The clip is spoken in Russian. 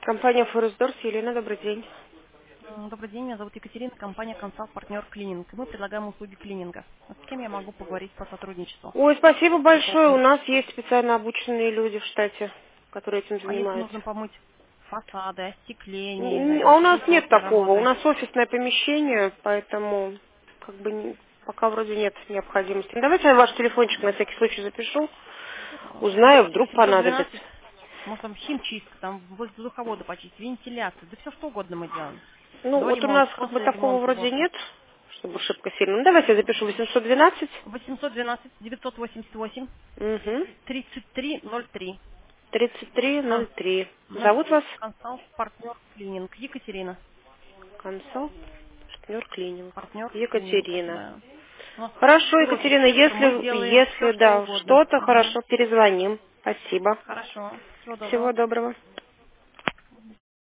Компания Форестдорс, Елена, добрый день. Добрый день, меня зовут Екатерина, компания «Консалт Партнер Клининг». Мы предлагаем услуги клининга. С кем я могу поговорить по сотрудничеству? Ой, спасибо По большое. У поводу... нас есть специально обученные люди в штате, которые этим А если нужно занимаются. помыть фасады, остекление, не знаю, А у какие-то нас нет глубокие такого. У работы? нас офисное помещение, поэтому как бы пока вроде нет необходимости. Ну, давайте я ваш телефончик на всякий случай запишу. Узнаю, Давайте вдруг 812, понадобится. может там химчистка, там воздуховоды почистить, вентиляцию, да все что угодно мы делаем. Ну, До вот у нас ремонта, как бы после такого ремонта, вроде в общем. нет, чтобы шибко сильно. Ну, давайте я запишу 812. 812 988 Угу. 3303. 3303. Зовут вас? Консалт Партнер Клининг. Екатерина. Консалт, партнер клининг. Партнер клининг, Екатерина. да. У нас Хорошо, профи Екатерина, сектор, мы если, делаем все, если что да, угодно. что-то Мгм. хорошо, перезвоним. Спасибо. Хорошо. Всего доброго. Всего доброго.